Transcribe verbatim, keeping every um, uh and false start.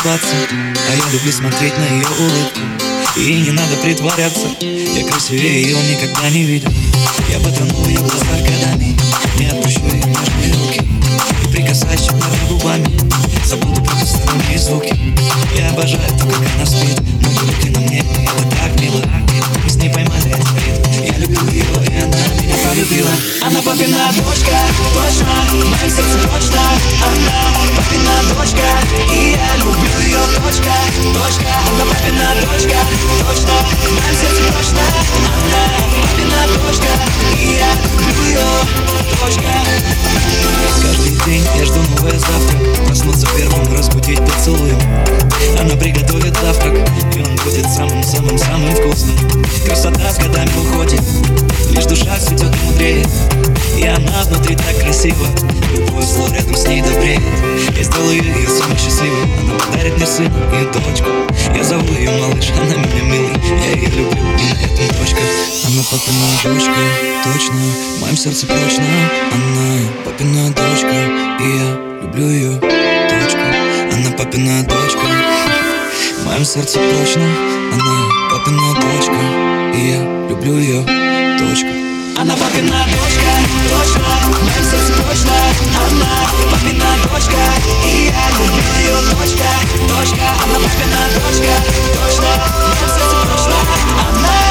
улыбаться, а я люблю смотреть на ее улыбку. И не надо притворяться, я красивее ее никогда не видел. Я потону в ее глазах годами, не отпущу ее нежные руки. И прикасаюсь чуть-чуть губами, забуду про посторонние звуки. Я обожаю то, как она спит, но руки на мне, и это так мило. Мы с ней поймали этот ритм, я люблю ее, и она меня полюбила. Она папина дочка, точно, в моем сердце точно. Она папина дочка, и я люблю ее, точка, точка. Она папина дочка, точно, в моем сердце точно. Она папина дочка, и я люблю ее, точка. Каждый день я жду новый завтрак, проснуться первым, разбудить поцелуем. Она приготовит завтрак, и он будет самым-самым-самым вкусным. Красота с годами уходит, лишь душа цветет и мудреет. И она внутри так красива, любое слово рядом с ней добреет. Я сделаю ее самой счастливой, она подарит мне сына и дочку. Я зову ее малыш, она меня милый, я ее люблю, и на этом точка. Она папина дочка, точно, в моем сердце прочно. Она папина дочка, и я люблю ее, точка. Она папина дочка, в моем сердце прочно. Она папина дочка, и я люблю ее, точка. Она папина дочка, точно, в моем сердце точно. Она папина дочка, и я люблю ее, точка, точка. Она папина дочка, точно, в моем сердце точно. Она